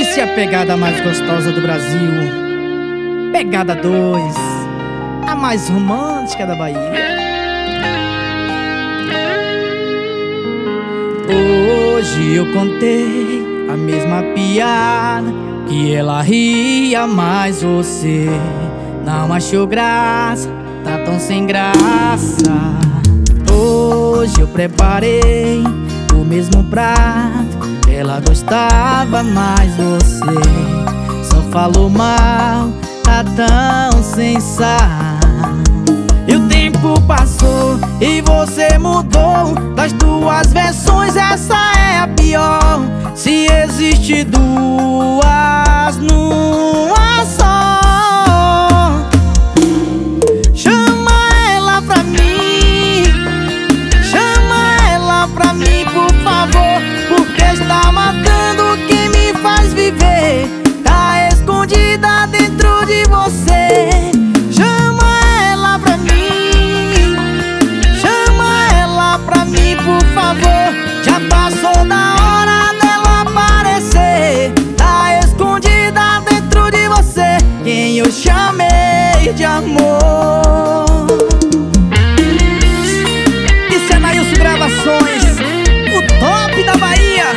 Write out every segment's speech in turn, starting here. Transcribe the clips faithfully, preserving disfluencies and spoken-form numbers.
Essa é a pegada mais gostosa do Brasil. Pegada dois, a mais romântica da Bahia. Hoje eu contei a mesma piada, que ela ria, mas você não achou graça, tá tão sem graça. Hoje eu preparei o mesmo prato, ela gostava, mas você só falou mal, tá tão sem sal. E o tempo passou e você mudou. Das duas versões essa é a pior. Se existe duas numa só, chama ela pra mim, chama ela pra mim, por favor, porque está matando quem me faz viver. Tá escondida dentro de você. Chama ela pra mim, chama ela pra mim, por favor. Já passou da hora dela aparecer. Tá escondida dentro de você quem eu chamei de amor. Isso é Nailson Gravações, o top da Bahia.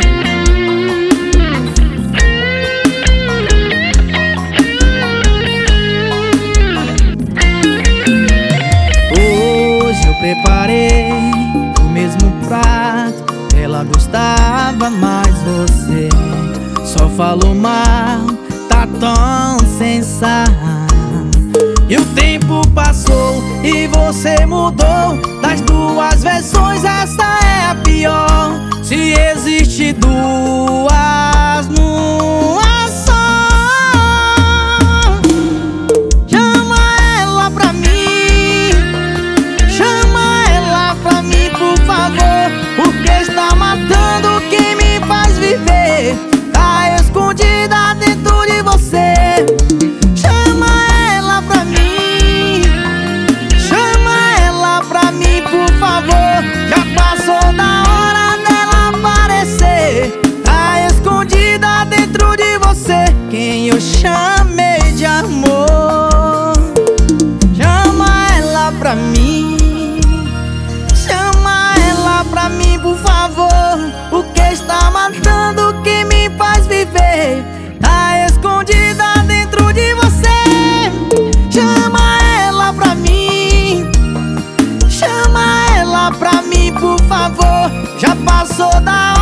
Hoje eu preparei o mesmo prato, ela gostava, mas você só falou mal, tá tão sem sal. E o tempo passou e você mudou. Das duas versões essa é a pior. Se existe duas numa só, chama ela pra mim, chama ela pra mim, por favor, porque está matando quem me faz viver. Tá escondida dentro de você. Chama ela pra mim, chama ela pra mim, por favor. Já passou da hora dela aparecer. Tá escondida dentro de você quem eu chamei de amor. Chama ela pra mim, chama ela pra mim, por favor, porque está matando quem me faz viver. Tá escondida dentro de você. Chama ela pra mim, chama ela pra mim, por favor. Já passou da hora